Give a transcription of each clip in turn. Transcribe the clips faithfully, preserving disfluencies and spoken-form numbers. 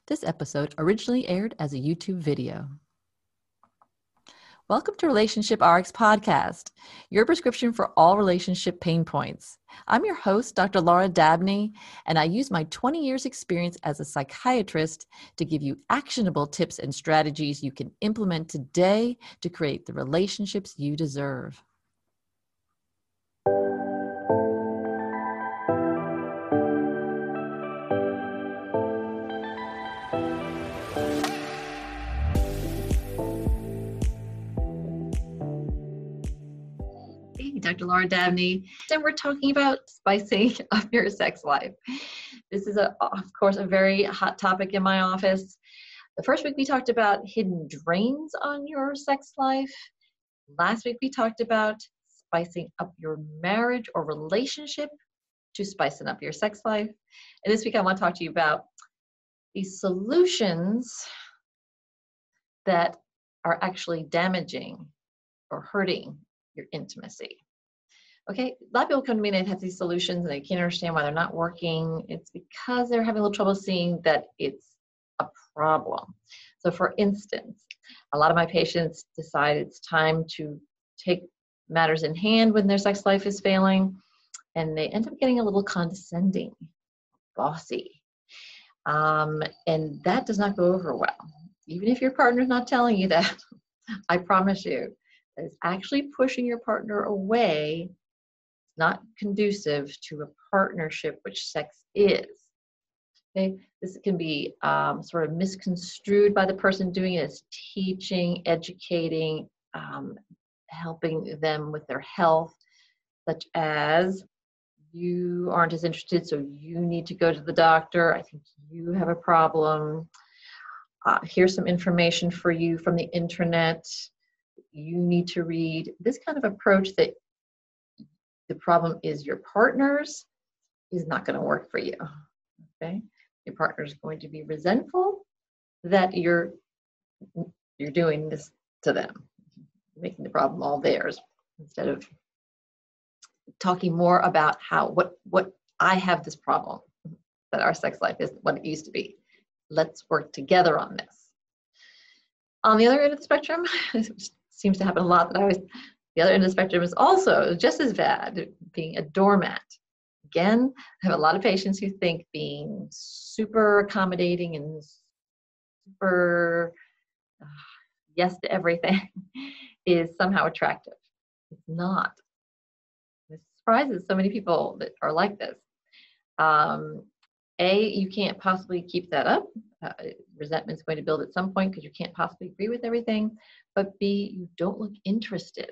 This episode originally aired as a YouTube video. Welcome to Relationship R X Podcast, your prescription for all relationship pain points. I'm your host, Doctor Laura Dabney, and I use my twenty years experience as a psychiatrist to give you actionable tips and strategies you can implement today to create the relationships you deserve. Doctor Laura Dabney, and we're talking about spicing up your sex life. This is, a, of course, a very hot topic in my office. The first week we talked about hidden drains on your sex life. Last week we talked about spicing up your marriage or relationship to spicing up your sex life. And this week I want to talk to you about these solutions that are actually damaging or hurting your intimacy. Okay, a lot of people come to me and they have these solutions and they can't understand why they're not working. It's because they're having a little trouble seeing that it's a problem. So for instance, a lot of my patients decide it's time to take matters in hand when their sex life is failing, and they end up getting a little condescending, bossy. Um, and that does not go over well. Even if your partner's not telling you that, I promise you, that it's actually pushing your partner away, not conducive to a partnership, which sex is. Okay, this can be um, sort of misconstrued by the person doing it as teaching, educating, um, helping them with their health, such as you aren't as interested, so you need to go to the doctor. I think you have a problem. Uh, here's some information for you from the internet. You need to read. This kind of approach that the problem is your partner's is not going to work for you. Okay, your partner is going to be resentful that you're you're doing this to them, making the problem all theirs instead of talking more about how what what I have this problem, that our sex life isn't what it used to be. Let's work together on this. On the other end of the spectrum, which seems to happen a lot, that I always the other end of the spectrum is also just as bad, being a doormat. Again, I have a lot of patients who think being super accommodating and super uh, yes to everything is somehow attractive. It's not. This surprises so many people that are like this. Um, A, you can't possibly keep that up. Uh, resentment's going to build at some point because you can't possibly agree with everything. But B, you don't look interested.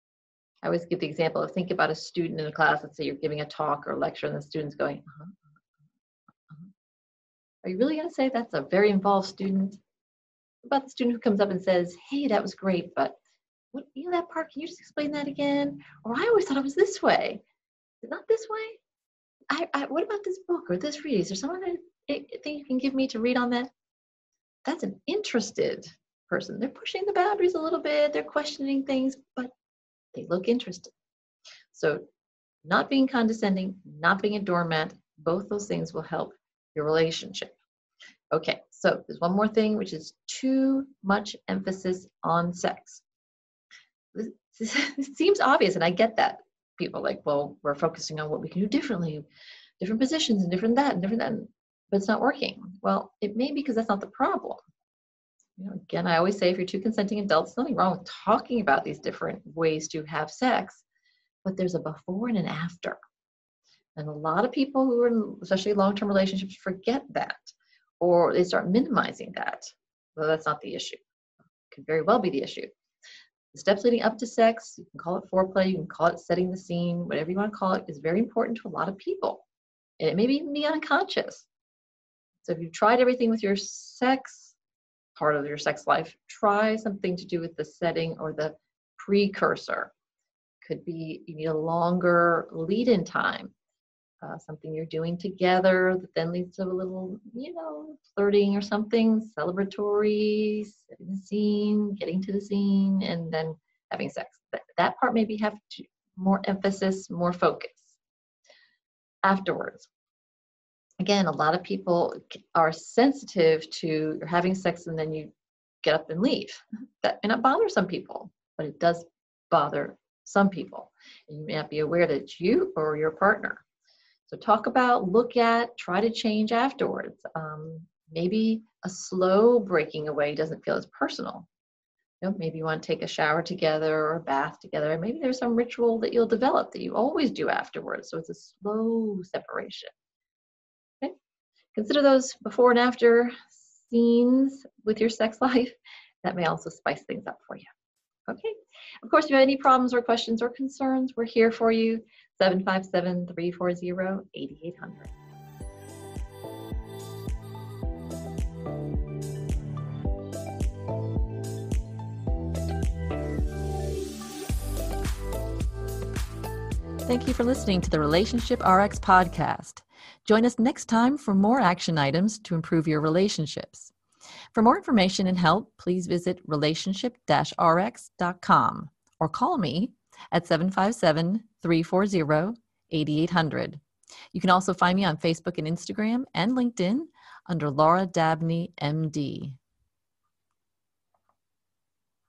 I always give the example of think about a student in a class. Let's say you're giving a talk or a lecture and the student's going, uh-huh, uh-huh. Are you really going to say that's a very involved student? What about the student who comes up and says, hey, that was great, but what, you know that part, can you just explain that again? Or I always thought it was this way. Is it not this way? I, I, what about this book or this read? Is there someone that think you can give me to read on that? That's an interested person. They're pushing the boundaries a little bit. They're questioning things, but they look interested. So not being condescending, not being a doormat, both those things will help your relationship. Okay, so there's one more thing, which is too much emphasis on sex. This, this, this seems obvious, and I get that. People are like, well, we're focusing on what we can do differently, different positions and different that and different that, but it's not working. Well, it may be because that's not the problem. You know, again, I always say if you're two consenting adults, nothing wrong with talking about these different ways to have sex, but there's a before and an after. And a lot of people who are in, especially long-term relationships, forget that, or they start minimizing that. Well, that's not the issue. It could very well be the issue. The steps leading up to sex, you can call it foreplay, you can call it setting the scene, whatever you want to call it, is very important to a lot of people. And it may even be unconscious. So if you've tried everything with your sex, part of your sex life, try something to do with the setting or the precursor. Could be you need a longer lead-in time, uh, something you're doing together that then leads to a little, you know, flirting or something, celebratory, setting the scene, getting to the scene, and then having sex. That, that part maybe have to, more emphasis, more focus. Afterwards, Again, a lot of people are sensitive to you're having sex and then you get up and leave. That may not bother some people, but it does bother some people. And you may not be aware that it's you or your partner. So talk about, look at, try to change afterwards. Um, maybe a slow breaking away doesn't feel as personal. You know, maybe you want to take a shower together or a bath together. Maybe there's some ritual that you'll develop that you always do afterwards. So it's a slow separation. Okay? Consider those before and after scenes with your sex life. That may also spice things up for you. Okay. Of course, if you have any problems or questions or concerns, we're here for you. seven five seven, three four zero, eight eight zero zero. Thank you for listening to the Relationship R X podcast. Join us next time for more action items to improve your relationships. For more information and help, please visit relationship dash r x dot com or call me at seven five seven, three four zero, eight eight zero zero. You can also find me on Facebook and Instagram and LinkedIn under Laura Dabney, M D.